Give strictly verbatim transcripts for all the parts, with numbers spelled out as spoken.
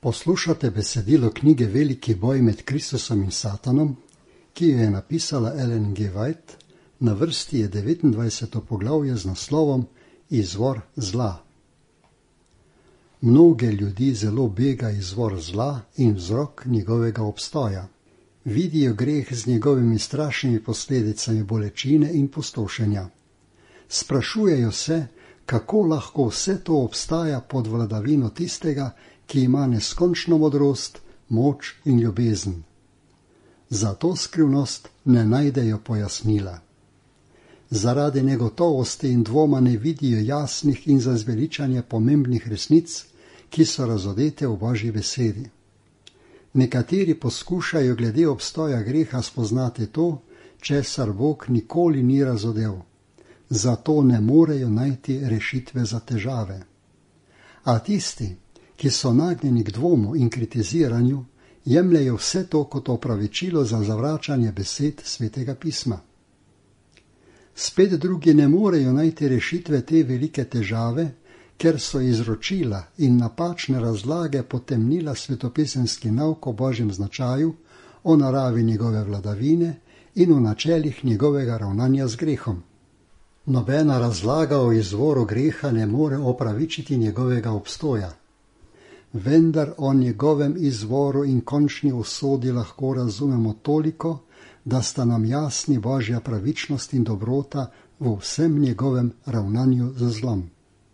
Poslušate besedilo knjige Veliki boj med Kristusom in Satanom, ki jo je napisala Ellen G. White. Na vrsti je devetindvajseto poglavje z naslovom Izvor zla. Mnoge ljudi zelo bega izvor zla in vzrok njegovega obstoja. Vidijo greh z njegovimi strašnimi posledicami bolečine in pustošenja. Sprašujejo se, kako lahko vse to obstaja pod vladavino tistega, ki ima neskončno modrost, moč in ljubezen. Za to skrivnost ne najdejo pojasnila. Zaradi negotovosti in dvoma ne vidijo jasnih in za zveličanje pomembnih resnic, ki so razodete v Božji besedi. Nekateri poskušajo glede obstoja greha spoznati to, česar Bog nikoli ni razodel. Zato ne morejo najti rešitve za težave. A tisti, ki so nagnjeni k dvomu in kritiziranju, jemljejo vse to kot opravičilo za zavračanje besed Svetega pisma. Spet drugi ne morejo najti rešitve te velike težave, ker so izročila in napačne razlage potemnila svetopisemski nauk o Božjem značaju, o naravi njegove vladavine in o načelih njegovega ravnanja z grehom. Nobena razlaga o izvoru greha ne more opravičiti njegovega obstoja. Vendar o njegovem izvoru in končni usodi lahko razumemo toliko, da sta nam jasni Božja pravičnost in dobrota v vsem njegovem ravnanju z zlom.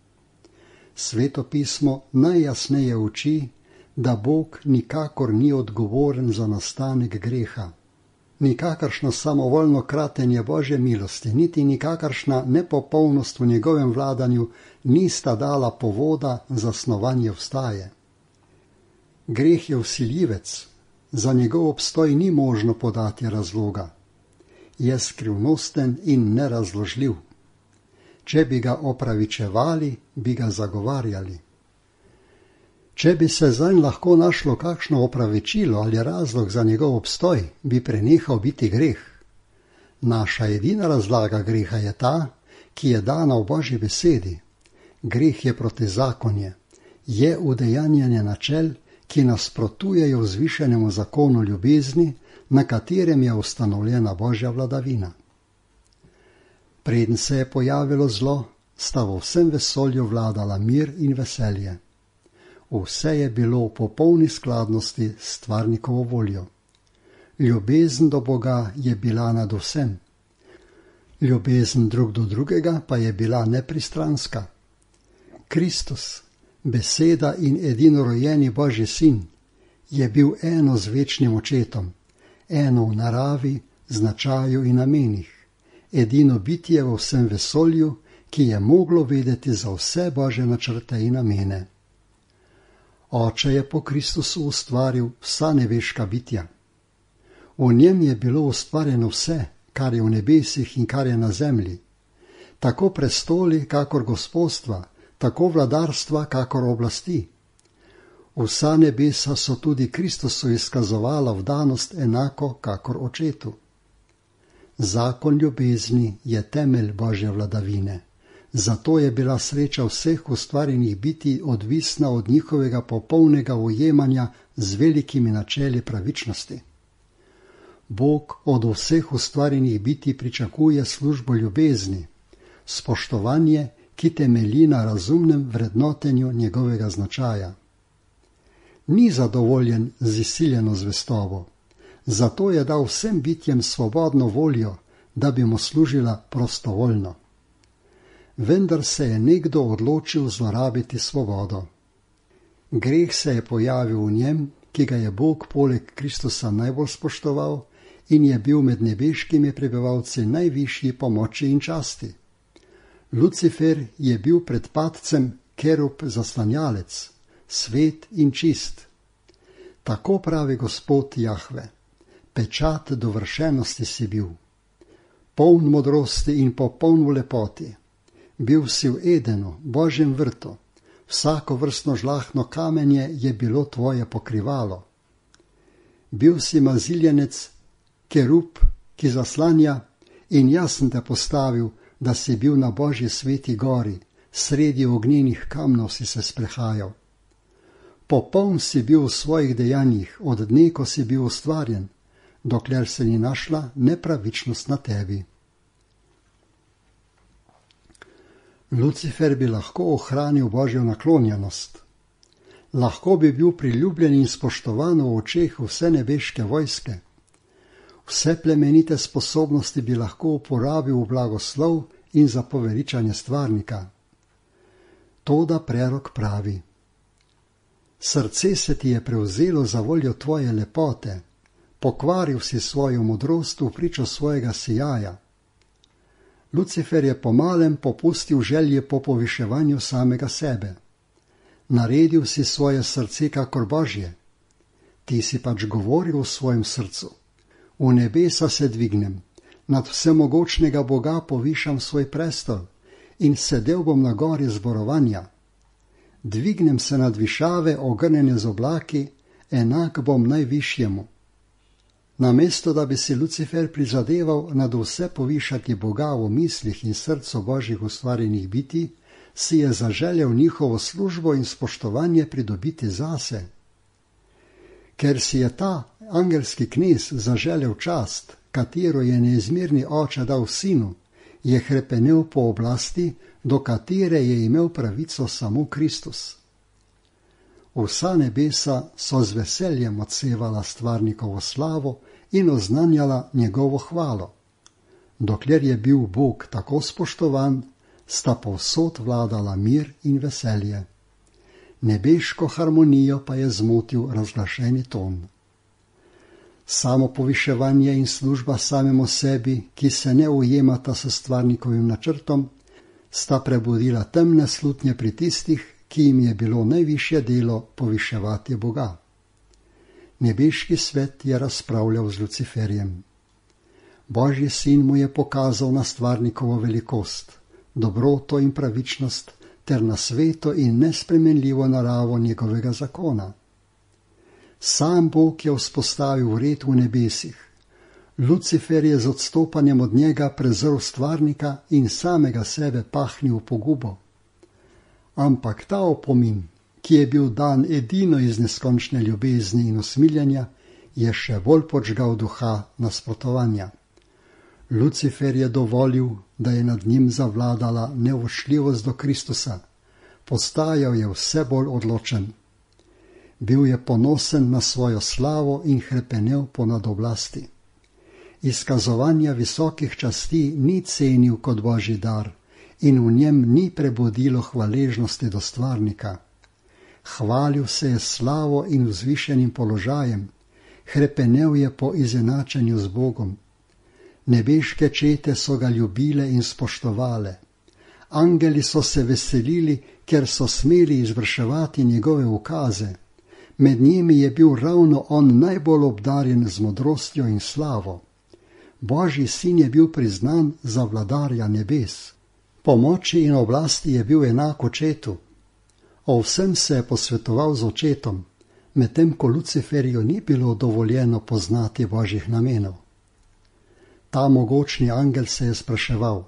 Sveto pismo najjasneje uči, da Bog nikakor ni odgovoren za nastanek greha. Nikakršno samovoljno kratenje Božje milosti, niti nikakršna nepopolnost v njegovem vladanju nista dala povoda za snovanje vstaje. Greh je vsiljivec, za njegov obstoj ni možno podati razloga. Je skrivnosten in nerazložljiv. Če bi ga opravičevali, bi ga zagovarjali. Če bi se zanj lahko našlo kakšno opravičilo ali razlog za njegov obstoj, bi prenehal biti greh. Naša edina razlaga greha je ta, ki je dana v Božji besedi. Greh je protizakonje, je udejanjanje načel, ki nasprotujejo vzvišenemu zakonu ljubezni, na katerem je ustanovljena Božja vladavina. Preden se je pojavilo zlo, sta v vsem vesolju vladala mir in veselje. Vse je bilo v popolni skladnosti s stvarnikovo voljo. Ljubezen do Boga je bila nad vsem. Ljubezen drug do drugega pa je bila nepristranska. Kristus, beseda in edinorojeni Božji sin, je bil eno z večnim očetom, eno v naravi, značaju in namenih, edino bitje v vsem vesolju, ki je moglo vedeti za vse Božje načrte in namene. Oče je po Kristusu ustvaril vsa nebeška bitja. V njem je bilo ustvarjeno vse, kar je v nebesih in kar je na zemlji, tako prestoli, kakor gospodstva, tako vladarstva, kakor oblasti. Vsa nebesa so tudi Kristusu izkazovala vdanost enako, kakor očetu. Zakon ljubezni je temelj Božje vladavine. Zato je bila sreča vseh ustvarjenih bitij odvisna od njihovega popolnega ujemanja z velikimi načeli pravičnosti. Bog od vseh ustvarjenih bitij pričakuje službo ljubezni, spoštovanje, ki temelji na razumnem vrednotenju njegovega značaja. Ni zadovoljen z izsiljeno zvestobo, zato je dal vsem bitjem svobodno voljo, da bi mu služila prostovoljno. Vendar se je nekdo odločil zlorabiti svobodo. Greh se je pojavil v njem, ki ga je Bog poleg Kristusa najbolj spoštoval in je bil med nebeškimi prebivalci najvišji po moči in časti. Lucifer je bil pred padcem kerub zaslanjalec, svet in čist. Tako pravi Gospod Jahve, pečat dovršenosti si bil, poln modrosti in popoln v lepoti. Bil si v Edenu, Božjem vrtu, vsako vrstno žlahno kamenje je bilo tvoje pokrivalo. Bil si maziljenec, kerub, ki zaslanja, in jaz sem te postavil, da si bil na Božji sveti gori, sredi ognjenih kamnov si se sprehajal. Popoln si bil v svojih dejanjih od dne, ko si bil ustvarjen, dokler se ni našla nepravičnost na tebi. Lucifer bi lahko ohranil Božjo naklonjenost. Lahko bi bil priljubljen in spoštovan v očeh vse nebeške vojske. Vse plemenite sposobnosti bi lahko uporabil v blagoslov in za poveličanje stvarnika. Toda prerok pravi: srce se ti je prevzelo za voljo tvoje lepote, pokvaril si svojo modrost v pričo svojega sijaja. Lucifer je pomalem popustil želje po poviševanju samega sebe. Naredil si svoje srce kakor Božje. Ti si pač govoril v svojem srcu: v nebesa se dvignem, nad vsemogočnega Boga povišam svoj prestol in sedel bom na gori zborovanja. Dvignem se nad višave, ogrnjene z oblaki, enak bom najvišjemu. Namesto da bi si Lucifer prizadeval nad vse povišati Boga v mislih in srcu Božjih ustvarjenih bitij, si je zaželel njihovo službo in spoštovanje pridobiti zase. Ker si je ta angelski knez zaželel čast, katero je neizmerni oče dal sinu, je hrepenel po oblasti, do katere je imel pravico samo Kristus. Vsa nebesa so z veseljem odsevala stvarnikovo slavo in oznanjala njegovo hvalo. Dokler je bil Bog tako spoštovan, sta povsod vladala mir in veselje. Nebeško harmonijo pa je zmotil razglašeni ton. Samo poviševanje in služba samemu sebi, ki se ne ujemata s stvarnikovim načrtom, sta prebudila temne slutnje pri tistih, ki jim je bilo najvišje delo poviševati Boga. Nebeški svet je razpravljal z Luciferjem. Božji sin mu je pokazal na stvarnikovo velikost, dobroto in pravičnost ter na sveto in nespremenljivo naravo njegovega zakona. Sam Bog je vzpostavil red v nebesih. Lucifer je z odstopanjem od njega prezrl stvarnika in samega sebe pahnil v pogubo. Ampak ta opomin, ki je bil dan edino iz neskončne ljubezni in usmiljenja, je še bolj podžgal duha nasprotovanja. Lucifer je dovolil, da je nad njim zavladala nevošljivost do Kristusa. Postajal je vse bolj odločen. Bil je ponosen na svojo slavo in hrepenel po nadoblasti. Izkazovanja visokih časti ni cenil kot Božji dar in v njem ni prebudilo hvaležnosti do stvarnika. Hvalil se je slavo in vzvišenim položajem, hrepenel je po izenačenju z Bogom. Nebeške čete so ga ljubile in spoštovale. Angeli so se veselili, ker so smeli izvrševati njegove ukaze. Med njimi je bil ravno on najbolj obdarjen z modrostjo in slavo. Božji sin je bil priznan za vladarja nebes. Po moči in oblasti je bil enak očetu. O vsem se je posvetoval z očetom, medtem ko Luciferju ni bilo dovoljeno poznati Božjih namenov. Ta mogočni angel se je spraševal: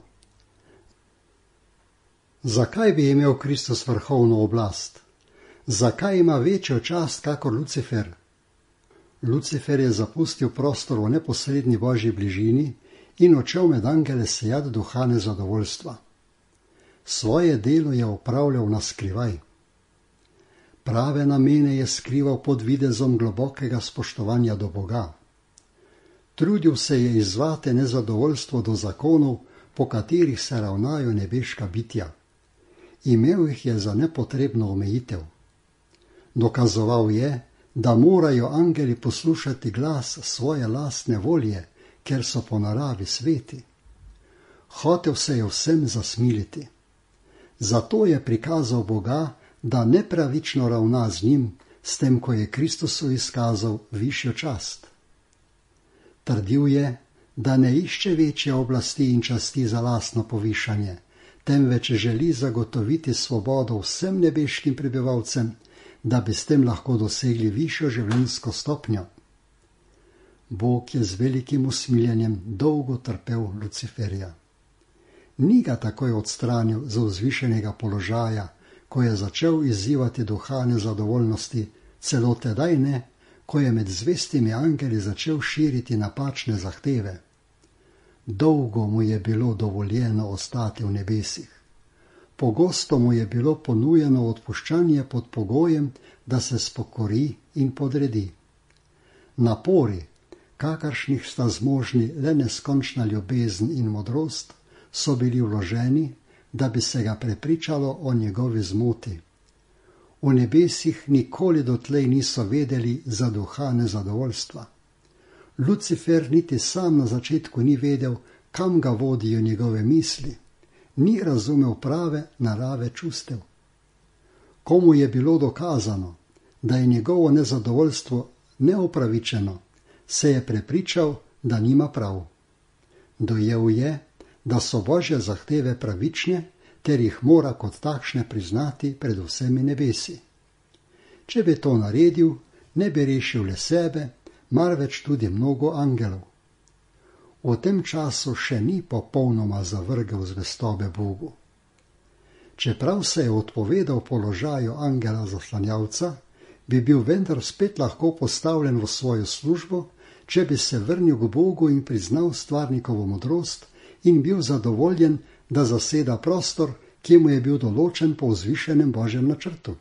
zakaj bi imel Kristus vrhovno oblast? Zakaj ima večjo čast kakor Lucifer? Lucifer je zapustil prostor v neposredni Božji bližini in odšel med angele sejat duha nezadovoljstva. Svoje delo je opravljal na skrivaj. Prave namene je skrival pod videzom globokega spoštovanja do Boga. Trudil se je izzvati nezadovoljstvo do zakonov, po katerih se ravnajo nebeška bitja. Imel jih je za nepotrebno omejitev. Dokazoval je, da morajo angeli poslušati glas svoje lastne volje, ker so po naravi sveti. Hotel se je vsem zasmiliti. Zato je prikazal Boga, da nepravično ravna z njim, s tem, ko je Kristusu izkazal višjo čast. Trdil je, da ne išče večje oblasti in časti za lastno povišanje, temveč želi zagotoviti svobodo vsem nebeškim prebivalcem, da bi s tem lahko dosegli višjo življenjsko stopnjo. Bog je z velikim usmiljenjem dolgo trpel Luciferja. Ni ga takoj odstranil z vzvišenega položaja, ko je začel izzivati duha nezadovoljnosti, celo tedaj ne, ko je med zvestimi angeli začel širiti napačne zahteve. Dolgo mu je bilo dovoljeno ostati v nebesih. Pogosto mu je bilo ponujeno odpuščanje pod pogojem, da se spokori in podredi. Napori, kakršnih sta zmožni le neskončna ljubezen in modrost, so bili vloženi, da bi se ga prepričalo o njegovi zmoti. V nebesih nikoli dotlej niso vedeli za duha nezadovoljstva. Lucifer niti sam na začetku ni vedel, kam ga vodijo njegove misli, ni razumel prave narave čustev. Komu je bilo dokazano, da je njegovo nezadovoljstvo neupravičeno, se je prepričal, da nima prav. Dojel je, da so Božje zahteve pravične, ter jih mora kot takšne priznati pred vsemi nebesi. Če bi to naredil, ne bi rešil le sebe, marveč tudi mnogo angelov. V tem času še ni popolnoma zavrgel zvestobe Bogu. Čeprav se je odpovedal položaju angela zaslanjavca, bi bil vendar spet lahko postavljen v svojo službo, če bi se vrnil k Bogu in priznal stvarnikovo modrost in bil zadovoljen, da zaseda prostor, ki mu je bil določen po vzvišenem Božjem načrtu.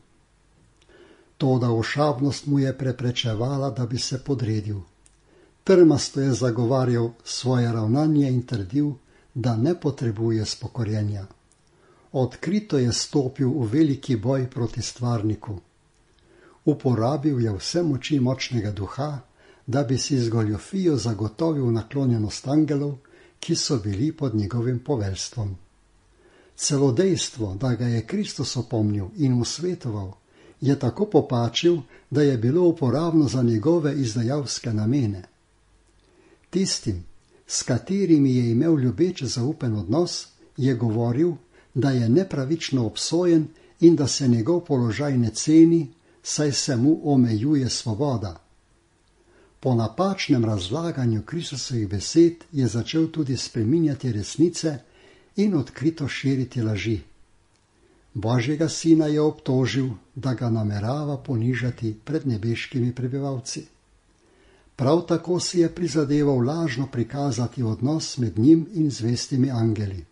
Toda ošabnost mu je preprečevala, da bi se podredil. Trmasto je zagovarjal svoje ravnanje in trdil, da ne potrebuje spokorjenja. Odkrito je stopil v veliki boj proti stvarniku. Uporabil je vse moči močnega duha, da bi si z goljofijo zagotovil naklonjenost angelov, ki so bili pod njegovim poveljstvom. Celo dejstvo, da ga je Kristus opomnil in mu svetoval, je tako popačil, da je bilo uporabno za njegove izdajalske namene. Tistim, s katerimi je imel ljubeč zaupen odnos, je govoril, da je nepravično obsojen in da se njegov položaj ne ceni, saj se mu omejuje svoboda. Po napačnem razlaganju Kristusovih besed je začel tudi spreminjati resnice in odkrito širiti laži. Božjega sina je obtožil, da ga namerava ponižati pred nebeškimi prebivalci. Prav tako si je prizadeval lažno prikazati odnos med njim in zvestimi angeli.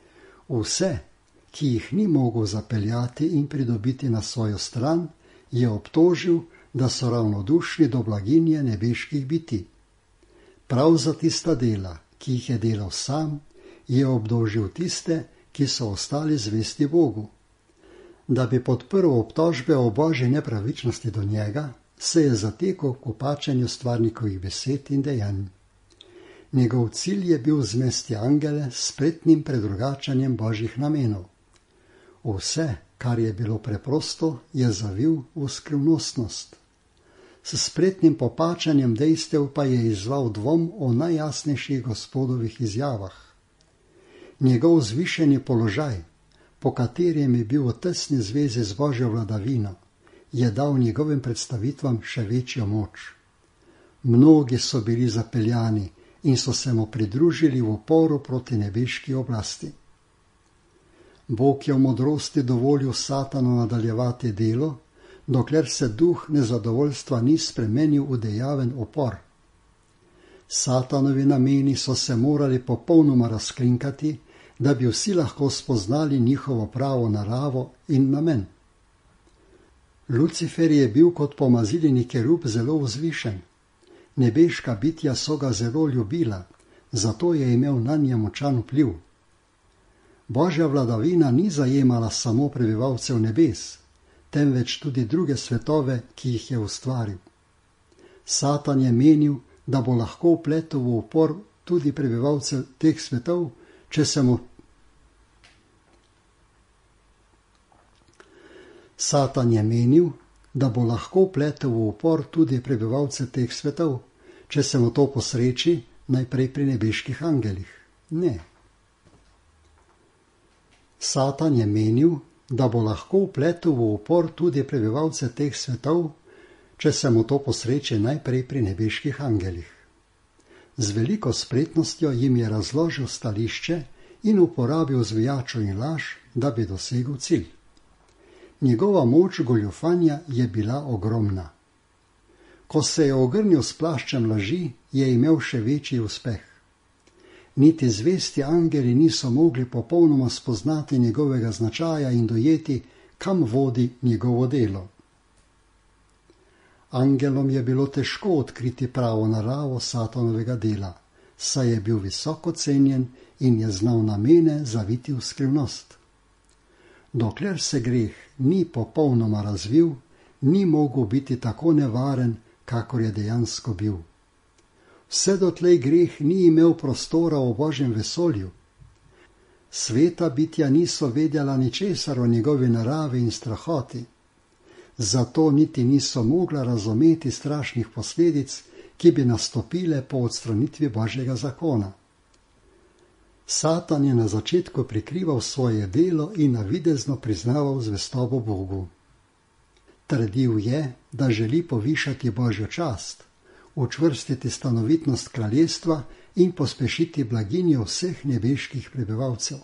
Vse, ki jih ni mogel zapeljati in pridobiti na svojo stran, je obtožil, da so ravnodušni do blaginje nebeških biti. Prav za tista dela, ki jih je delal sam, je obdolžil tiste, ki so ostali zvesti Bogu. Da bi podprl obtožbe o Božji nepravičnosti do njega, se je zatekel k opačanju stvarnikovih besed in dejanj. Njegov cilj je bil zmesti angele s spretnim predrugačanjem Božjih namenov. Vse, kar je bilo preprosto, je zavil v skrivnostnost. S spretnim popačanjem dejstev pa je izzval dvom o najjasnejših Gospodovih izjavah. Njegov zvišeni položaj, po katerem je bil v tesni zvezi z Božjo vladavino, je dal njegovim predstavitvam še večjo moč. Mnogi so bili zapeljani in so se mu pridružili v uporu proti nebeški oblasti. Bog je v modrosti dovolil Satanu nadaljevati delo, dokler se duh nezadovoljstva ni spremenil v dejaven upor. Satanovi nameni so se morali popolnoma razkrinkati, da bi vsi lahko spoznali njihovo pravo naravo in namen. Lucifer je bil kot pomaziljeni kerub zelo vzvišen. Nebeška bitja so ga zelo ljubila, zato je imel nanje močan vpliv. Božja vladavina ni zajemala samo prebivalcev nebes, temveč tudi druge svetove, ki jih je ustvaril. Satan je menil, da bo lahko vpletel v upor tudi prebivalcev teh svetov, če se mu Satan je menil, da bo lahko vpletel v upor tudi prebivalce teh svetov, če se mu to posreči najprej pri nebeških angelih. Ne. Satan je menil, da bo lahko vpletel v upor tudi prebivalce teh svetov, če se mu to posreči najprej pri nebeških angelih. Z veliko spretnostjo jim je razložil stališče in uporabil zvijačo in laž, da bi dosegel cilj. Njegova moč goljufanja je bila ogromna. Ko se je ogrnil s plaščem laži, je imel še večji uspeh. Niti zvesti angeli niso mogli popolnoma spoznati njegovega značaja in dojeti, kam vodi njegovo delo. Angelom je bilo težko odkriti pravo naravo Satanovega dela, saj je bil visoko cenjen in je znal namene zaviti v skrivnost. Dokler se greh ni popolnoma razvil, ni mogel biti tako nevaren, kakor je dejansko bil. Vse dotlej greh ni imel prostora v Božjem vesolju. Sveta bitja niso vedela ničesar o njegovi naravi in strahoti, zato niti niso mogla razumeti strašnih posledic, ki bi nastopile po odstranitvi Božjega zakona. Satan je na začetku prikrival svoje delo in navidezno priznaval zvestobo Bogu. Trdil je, da želi povišati Božjo čast, učvrstiti stanovitnost kraljestva in pospešiti blaginjo vseh nebeških prebivalcev.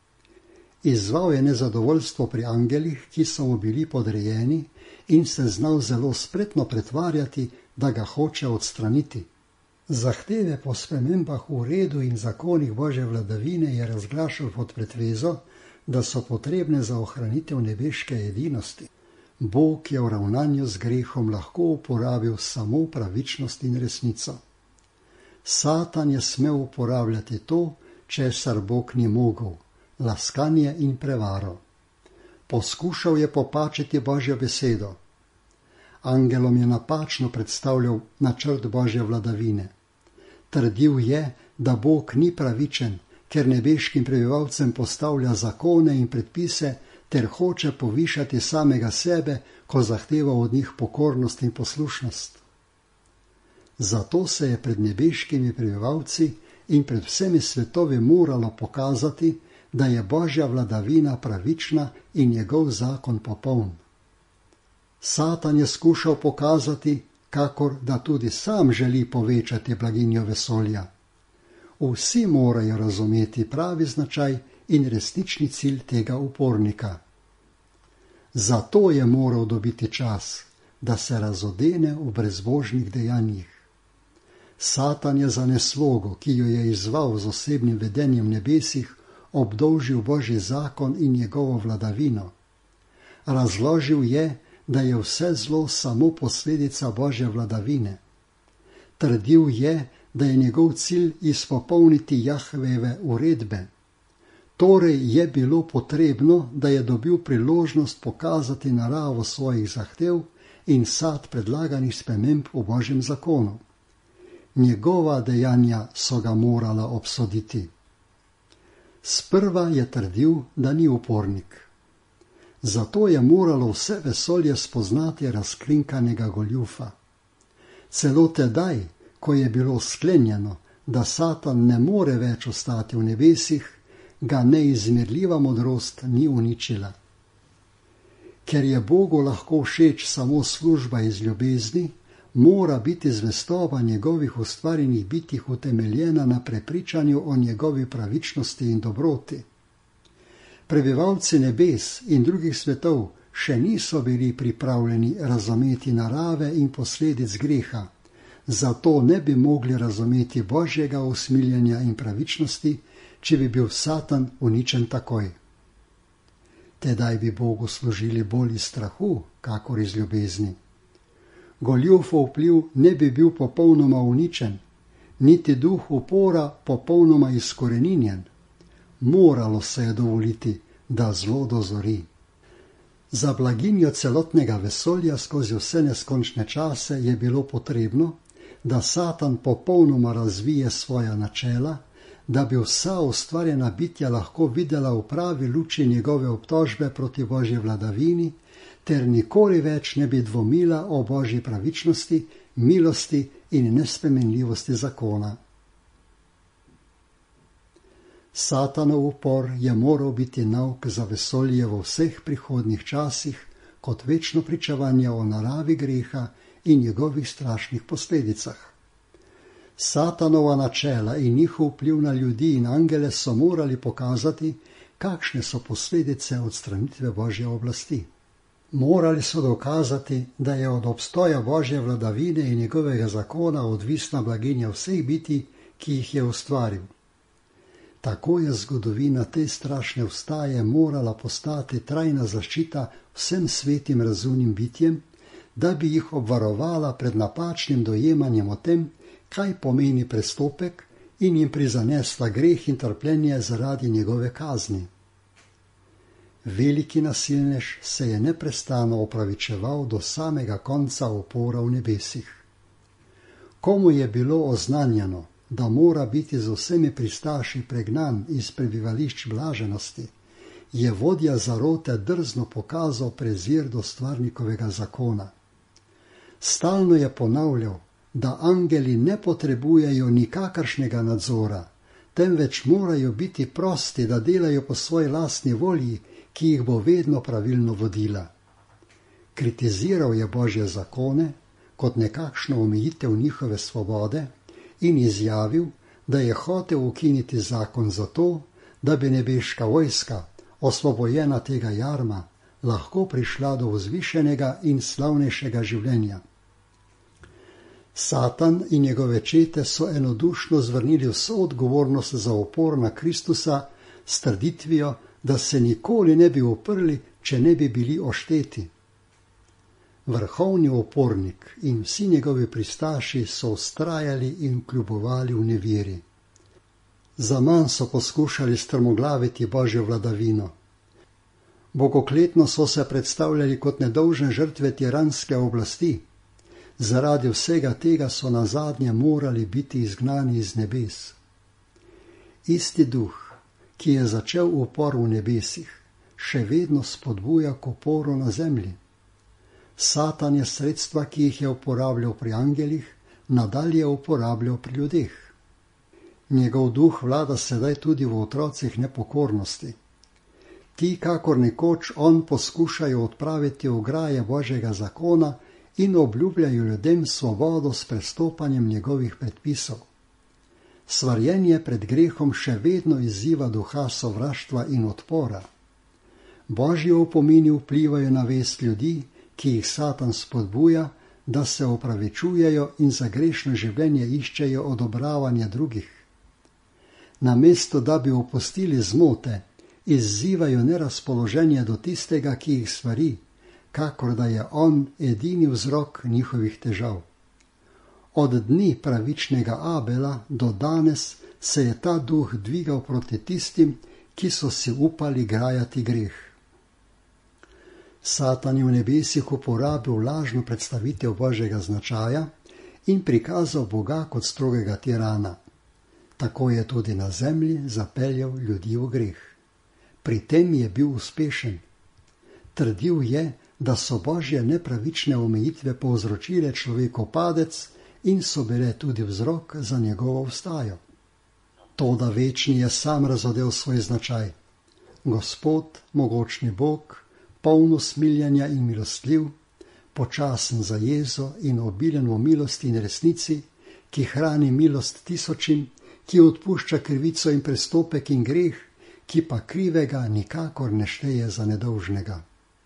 Izzval je nezadovoljstvo pri angelih, ki so mu bili podrejeni, in se znal zelo spretno pretvarjati, da ga hoče odstraniti. Zahteve po spremembah v redu in zakonih Božje vladavine je razglašal pod pretvezo, da so potrebne za ohranitev nebeške edinosti. Bog je v ravnanju z grehom lahko uporabil samo pravičnost in resnico. Satan je smel uporabljati to, česar Bog ni mogel, laskanje in prevaro. Poskušal je popačiti Božjo besedo. Angelom je napačno predstavljal načrt Božje vladavine. Trdil je, da Bog ni pravičen, ker nebeškim prebivalcem postavlja zakone in predpise ter hoče povišati samega sebe, ko zahteva od njih pokornost in poslušnost. Zato se je pred nebeškimi prebivalci in pred vsemi svetovi moralo pokazati, da je Božja vladavina pravična in njegov zakon popoln. Satan je skušal pokazati, kakor da tudi sam želi povečati blaginjo vesolja. Vsi morajo razumeti pravi značaj in resnični cilj tega upornika. Zato je moral dobiti čas, da se razodene v brezbožnih dejanjih. Satan je za neslogo, ki jo je izzval z osebnim vedenjem nebesih, obdolžil Božji zakon in njegovo vladavino. Razložil je, da je vse zlo samo posledica Božje vladavine. Trdil je, da je njegov cilj izpopolniti Jahveve uredbe. Torej je bilo potrebno, da je dobil priložnost pokazati naravo svojih zahtev in sad predlaganih sprememb v Božjem zakonu. Njegova dejanja so ga morala obsoditi. Sprva je trdil, da ni upornik. Zato je moralo vse vesolje spoznati razkrinkanega goljufa. Celo tedaj, ko je bilo sklenjeno, da Satan ne more več ostati v nebesih, ga neizmerljiva modrost ni uničila. Ker je Bogu lahko všeč samo služba iz ljubezni, mora biti zvestoba njegovih ustvarjenih bitih utemeljena na prepričanju o njegovi pravičnosti in dobroti. Prebivalci nebes in drugih svetov še niso bili pripravljeni razumeti narave in posledic greha, zato ne bi mogli razumeti Božjega usmiljenja in pravičnosti, če bi bil Satan uničen takoj. Tedaj bi Bogu služili bolj iz strahu, kakor iz ljubezni. Goljufov vpliv ne bi bil popolnoma uničen, niti duh upora popolnoma izkoreninjen. Moralo se je dovoliti, da zlo dozori. Za blaginjo celotnega vesolja skozi vse neskončne čase je bilo potrebno, da Satan popolnoma razvije svoja načela, da bi vsa ustvarjena bitja lahko videla v pravi luči njegove obtožbe proti Božji vladavini, ter nikoli več ne bi dvomila o Božji pravičnosti, milosti in nespremenljivosti zakona. Satanov upor je moral biti nauk za vesolje v vseh prihodnjih časih kot večno pričevanje o naravi greha in njegovih strašnih posledicah. Satanova načela in njihov vpliv na ljudi in angele so morali pokazati, kakšne so posledice odstranitve Božje oblasti. Morali so dokazati, da je od obstoja Božje vladavine in njegovega zakona odvisna blaginja vseh bitij, ki jih je ustvaril. Tako je zgodovina te strašne vstaje morala postati trajna zaščita vsem svetim razumnim bitjem, da bi jih obvarovala pred napačnim dojemanjem o tem, kaj pomeni prestopek, in jim prizanesla greh in trpljenje zaradi njegove kazni. Veliki nasilnež se je neprestano opravičeval do samega konca upora v nebesih. Komu je bilo oznanjeno, da mora biti z vsemi pristaši pregnan iz prebivališč blaženosti, je vodja zarote drzno pokazal prezir do stvarnikovega zakona. Stalno je ponavljal, da angeli ne potrebujejo nikakršnega nadzora, temveč morajo biti prosti, da delajo po svoji lastni volji, ki jih bo vedno pravilno vodila. Kritiziral je Božje zakone kot nekakšno omejitev njihove svobode in izjavil, da je hotel ukiniti zakon zato, da bi nebeška vojska, osvobojena tega jarma, lahko prišla do vzvišenega in slavnejšega življenja. Satan in njegove čete so enodušno zvrnili vso odgovornost za upor na Kristusa s trditvijo, da se nikoli ne bi uprli, če ne bi bili ošteti. Vrhovni upornik in vsi njegovi pristaši so vztrajali in kljubovali v neveri. Zaman so poskušali strmoglaviti Božjo vladavino. Bogokletno so se predstavljali kot nedolžne žrtve tiranske oblasti. Zaradi vsega tega so nazadnje morali biti izgnani iz nebes. Isti duh, ki je začel upor v nebesih, še vedno spodbuja k uporu na zemlji. Satan je sredstva, ki jih je uporabljal pri angelih, nadalje uporabljal pri ljudeh. Njegov duh vlada sedaj tudi v otrocih nepokornosti. Ti, kakor nekoč on, poskušajo odpraviti ograje Božjega zakona in obljubljajo ljudem svobodo s prestopanjem njegovih predpisov. Svarjenje pred grehom še vedno izziva duha sovraštva in odpora. Božji opomini vplivajo na vest ljudi, ki jih Satan spodbuja, da se opravičujejo in za grešno življenje iščejo odobravanje drugih. Namesto da bi opustili zmote, izzivajo nerazpoloženje do tistega, ki jih svari, kakor da je on edini vzrok njihovih težav. Od dni pravičnega Abela do danes se je ta duh dvigal proti tistim, ki so si upali grajati greh. Satan je v nebesih uporabil lažno predstavitev Božjega značaja in prikazal Boga kot strogega tirana. Tako je tudi na zemlji zapeljal ljudi v greh. Pri tem je bil uspešen. Trdil je, da so Božje nepravične omejitve povzročile človekov padec in so bile tudi vzrok za njegovo vstajo. Toda večni je sam razodel svoj značaj. Gospod, mogočni Bog, poln usmiljenja in milostljiv, počasen za jezo in obilen v milosti in resnici, ki hrani milost tisočim, ki odpušča krivico in prestopek in greh, ki pa krivega nikakor ne šteje za nedolžnega.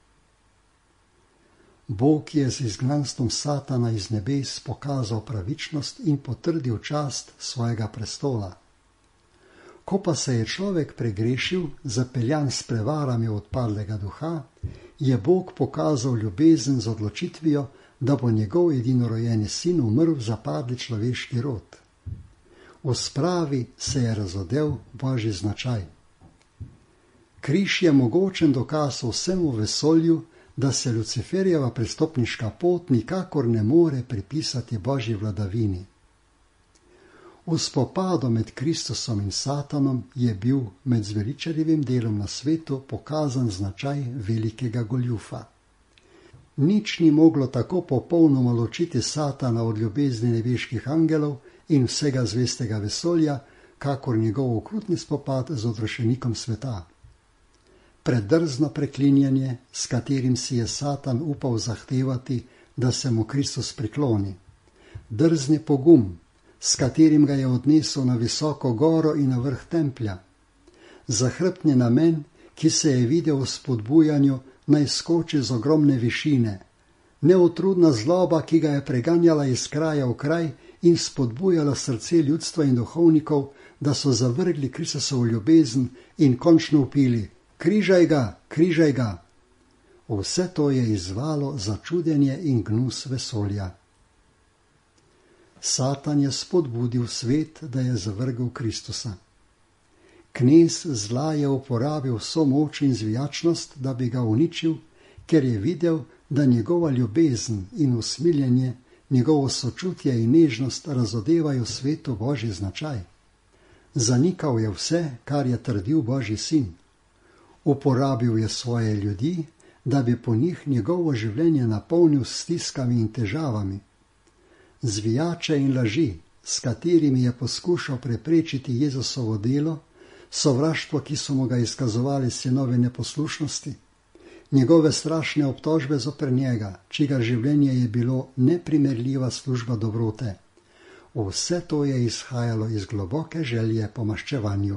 Bog je z izgnanstvom Satana iz nebes pokazal pravičnost in potrdil čast svojega prestola. Ko pa se je človek pregrešil, zapeljan s prevarami odpadlega duha, je Bog pokazal ljubezen z odločitvijo, da bo njegov edinorojenji sin umrl za padli človeški rod. V spravi se je razodel Božji značaj. Križ je mogočen dokaz vsemu vesolju, da se Luciferjeva prestopniška pot nikakor ne more pripisati Božji vladavini. V spopadu med Kristusom in Satanom je bil med zveličarjevim delom na svetu pokazan značaj velikega goljufa. Nič ni moglo tako popolnoma ločiti Satana od ljubezni nebeških angelov in vsega zvestega vesolja, kakor njegov okrutni spopad z odrešenikom sveta. Predrzno preklinjanje, s katerim si je Satan upal zahtevati, da se mu Kristus prikloni. Drzni pogum, s katerim ga je odnesel na visoko goro in na vrh templja. Zahrbtni namen, ki se je videl v spodbujanju, naj skoči z ogromne višine, neutrudna zloba, ki ga je preganjala iz kraja v kraj in spodbujala srce ljudstva in duhovnikov, da so zavrgli Kristusovo ljubezen in končno vpili: križaj ga, križaj ga. Vse to je izzvalo začudenje in gnus vesolja. Satan je spodbudil svet, da je zavrgel Kristusa. Knez zla je uporabil vso moč in zvijačnost, da bi ga uničil, ker je videl, da njegova ljubezen in usmiljenje, njegovo sočutje in nežnost razodevajo svetu Božji značaj. Zanikal je vse, kar je trdil Božji sin. Uporabil je svoje ljudi, da bi po njih njegovo življenje napolnil s stiskami in težavami. Zvijače in laži, s katerimi je poskušal preprečiti Jezusovo delo, sovraštvo, ki so mu ga izkazovali sinovi neposlušnosti, njegove strašne obtožbe zoper njega, čigar življenje je bilo neprimerljiva služba dobrote. Vse to je izhajalo iz globoke želje po maščevanju.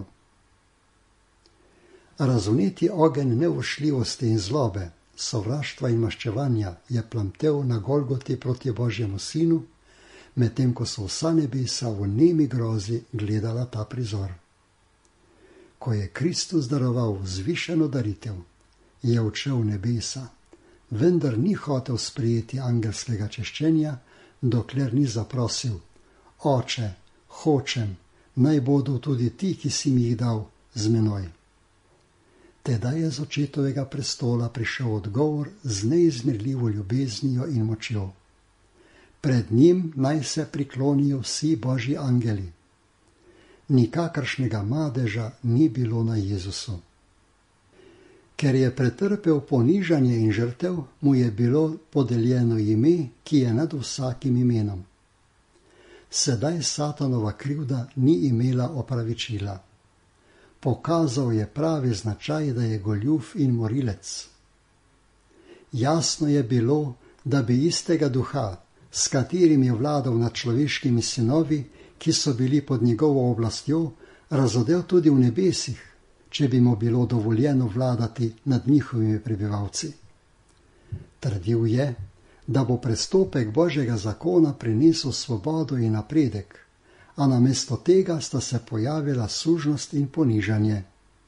Razvneti ogenj neušljivosti in zlobe, sovraštva in maščevanja je plamtel na Golgoti proti Božjemu sinu, medtem ko so vsa nebesa v nemi grozi gledala ta prizor. Ko je Kristus daroval zvišeno daritev, je odšel v nebesa, vendar ni hotel sprejeti angelskega češčenja, dokler ni zaprosil: Oče, hočem, naj bodo tudi ti, ki si mi jih dal, z menoj. Tedaj je z očetovega prestola prišel odgovor z neizmerljivo ljubeznijo in močjo. Pred njim naj se priklonijo vsi Božji angeli. Nikakršnega madeža ni bilo na Jezusu. Ker je pretrpel ponižanje in žrtev, mu je bilo podeljeno ime, ki je nad vsakim imenom. Sedaj Satanova krivda ni imela opravičila. Pokazal je pravi značaj, da je goljuf in morilec. Jasno je bilo, da bi istega duha, s katerim je vladal nad človeškimi sinovi, ki so bili pod njegovo oblastjo, razodel tudi v nebesih, če bi mu bilo dovoljeno vladati nad njihovimi prebivalci. Trdil je, da bo prestopek Božjega zakona prinesel svobodo in napredek, a namesto tega sta se pojavila sužnost in ponižanje.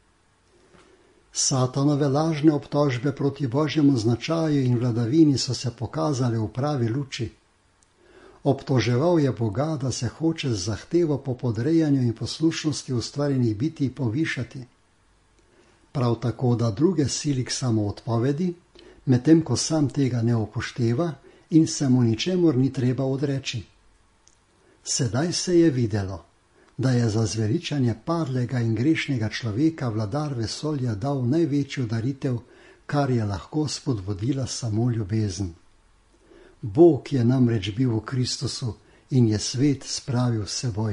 Satanove lažne obtožbe proti Božjemu značaju in vladavini so se pokazale v pravi luči. Obtoževal je Boga, da se hoče z zahtevo po podrejanju in poslušnosti ustvarjenih bitij povišati. Prav tako, da druge sili k samoodpovedi, medtem ko sam tega ne upošteva in se mu ničemur ni treba odreči. Sedaj se je videlo, da je za zveličanje padlega in grešnega človeka vladar vesolja dal največjo daritev, kar je lahko spodbudila samo ljubezen. Bog je namreč bil v Kristusu in je svet spravil s seboj.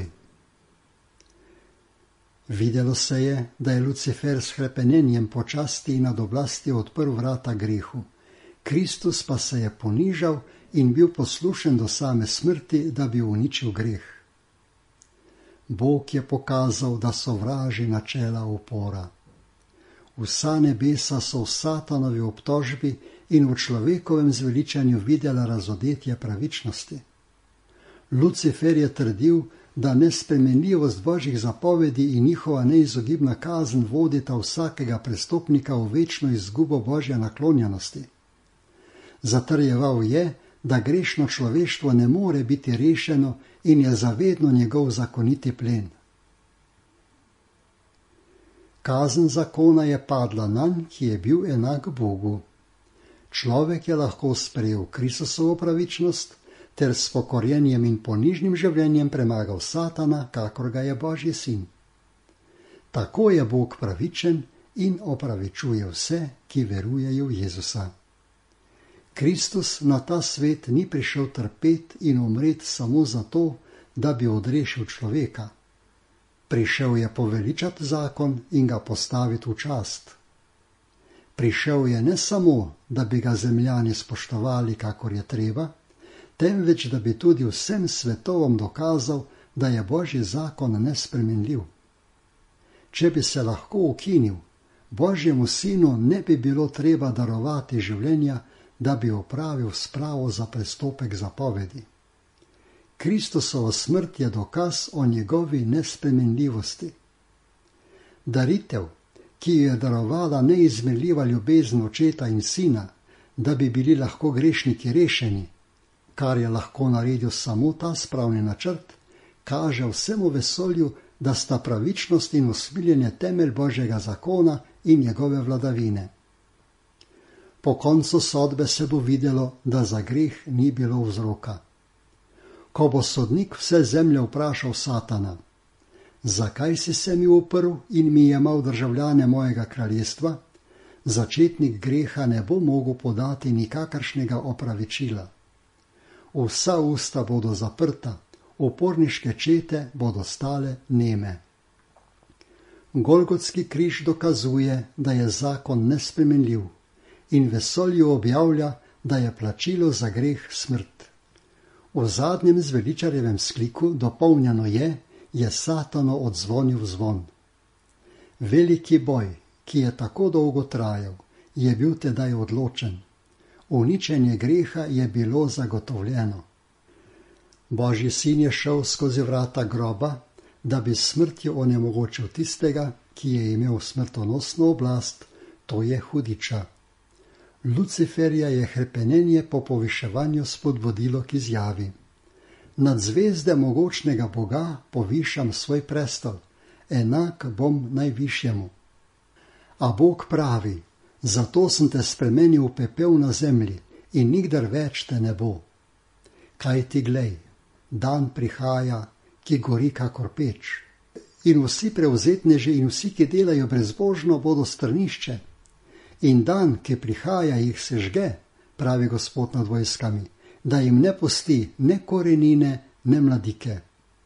Videlo se je, da je Lucifer s hrepenenjem počasti in nad oblasti odprl vrata grehu. Kristus pa se je ponižal in bil poslušen do same smrti, da bi uničil greh. Bog je pokazal, da sovraži načela upora. Vsa nebesa so v Satanovi obtožbi in v človekovem zveličanju videla razodetje pravičnosti. Lucifer je trdil, da nespremenljivost Božjih zapovedi in njihova neizogibna kazen vodita vsakega prestopnika v večno izgubo Božje naklonjenosti. Zatrjeval je, da grešno človeštvo ne more biti rešeno in je zavedno njegov zakoniti plen. Kazen zakona je padla nanj, ki je bil enak Bogu. Človek je lahko sprejel Kristusovo pravičnost ter s pokorjenjem in ponižnim življenjem premagal Satana, kakor ga je Božji sin. Tako je Bog pravičen in opravičuje vse, ki verujejo v Jezusa. Kristus na ta svet ni prišel trpet in umret samo zato, da bi odrešil človeka. Prišel je poveličati zakon in ga postaviti v čast. Prišel je ne samo, da bi ga zemljani spoštovali, kakor je treba, temveč da bi tudi vsem svetovom dokazal, da je Božji zakon nespremenljiv. Če bi se lahko ukinil, Božjemu sinu ne bi bilo treba darovati življenja, da bi opravil spravo za prestopek zapovedi. Kristusova smrt je dokaz o njegovi nespremenljivosti. Daritev, ki jo je darovala neizmerljiva ljubezen očeta in sina, da bi bili lahko grešniki rešeni, kar je lahko naredil samo ta spravni načrt, kaže vsemu vesolju, da sta pravičnost in usmiljenje temelj Božjega zakona in njegove vladavine. Po koncu sodbe se bo videlo, da za greh ni bilo vzroka. Ko bo sodnik vse zemlje vprašal Satana: zakaj si se mi uprl in mi jemal državljane mojega kraljestva, začetnik greha ne bo mogel podati nikakršnega opravičila. Vsa usta bodo zaprta, uporniške čete bodo stale neme. Golgotski križ dokazuje, da je zakon nespremenljiv, in vesolju objavlja, da je plačilo za greh smrt. V zadnjem zveličarjevem skliku dopolnjeno je, je Satano odzvonil zvon. Veliki boj, ki je tako dolgo trajal, je bil tedaj odločen. Uničenje greha je bilo zagotovljeno. Božji sin je šel skozi vrata groba, da bi s smrtjo onemogočil tistega, ki je imel smrtonosno oblast, to je hudiča. Luciferja je hrepenenje po poviševanju spodbudilo k izjavi: nad zvezde mogočnega Boga povišam svoj prestol, enak bom najvišjemu. A Bog pravi: zato sem te spremenil v pepel na zemlji in nikdar več te ne bo. Kaj ti glej, dan prihaja, ki gori kakor peč, in vsi prevzetneži in vsi, ki delajo brezbožno, bodo strnišče. In dan, ki prihaja, jih sežge, pravi Gospod nad vojskami, da jim ne pusti ne korenine, ne mladike.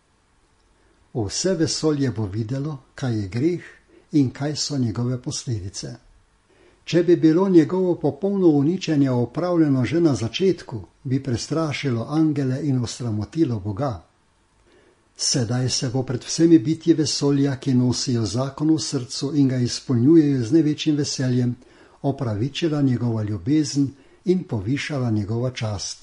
Vse vesolje bo videlo, kaj je greh in kaj so njegove posledice. Če bi bilo njegovo popolno uničenje opravljeno že na začetku, bi prestrašilo angele in osramotilo Boga. Sedaj se bo pred vsemi bitji vesolja, ki nosijo zakon v srcu in ga izpolnjujejo z največjim veseljem, opravičila njegova ljubezen in povišala njegova čast.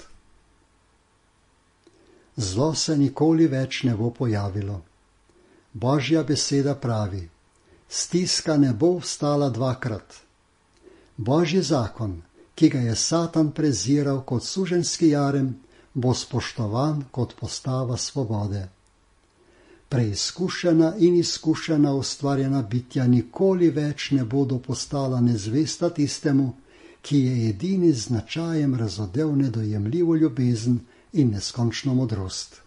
Zlo se nikoli več ne bo pojavilo. Božja beseda pravi: stiska ne bo vstala dvakrat. Božji zakon, ki ga je Satan preziral kot suženjski jarem, bo spoštovan kot postava svobode. Preizkušena in izkušena ustvarjena bitja nikoli več ne bodo postala nezvesta tistemu, ki je edini z značajem razodel nedojemljivo ljubezen in neskončno modrost.